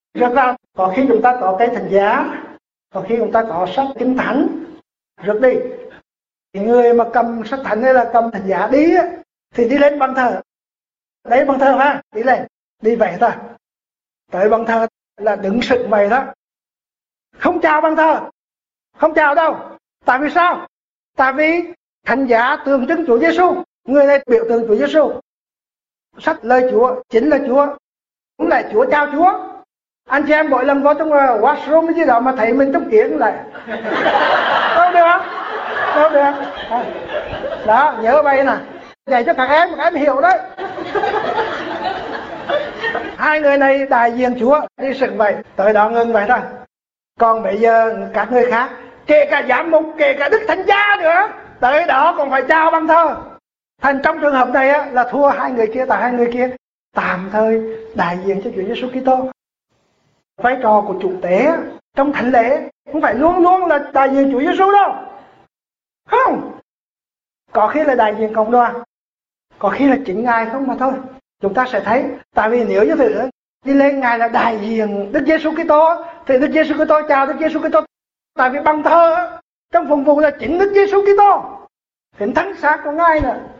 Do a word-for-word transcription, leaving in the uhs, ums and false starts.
Rất là có khi chúng ta có cây thánh giá, có khi chúng ta có sách kinh thánh, rước đi. Người mà cầm sách thánh hay là cầm thánh giá đi thì đi lên bàn thờ. Đấy bàn thờ ha, đi lên, đi vậy thôi. Tới bàn thờ là đứng sững vậy đó. Không chào bàn thờ, không chào đâu. Tại vì sao? Tại vì thánh giá tượng trưng Chúa Giêsu, người này biểu tượng Chúa Giêsu. Sách lời Chúa chính là Chúa, cũng là Chúa chào Chúa. Anh chị em mỗi lần vào trong washroom gì đó mà thấy mình trong kiến lại đâu được, đâu được. Đó, nhớ vậy nè, dạy cho các em, các em hiểu đấy. Hai người này đại diện Chúa đi sừng vậy, tới đó ngừng vậy thôi. Còn bây giờ các người khác, kể cả giám mục, kể cả đức thánh giá nữa, tới đó còn phải chào bằng thơ. Thành trong trường hợp này á, là thua hai người kia, tại hai người kia tạm thời đại diện cho Chúa Giêsu Kitô. Vai trò của chủ tế trong thánh lễ không phải luôn luôn là đại diện Chúa Giêsu đâu. Không. Có khi là đại diện cộng đoàn, có khi là chính Ngài không mà thôi. Chúng ta sẽ thấy, tại vì nếu như thế đi lên Ngài là đại diện Đức Giêsu Kitô thì Đức Giêsu Kitô chào Đức Giêsu Kitô. Tại vì bằng thơ trong phục vụ là chính Đức Giêsu Kitô, hình thánh xác của Ngài nè.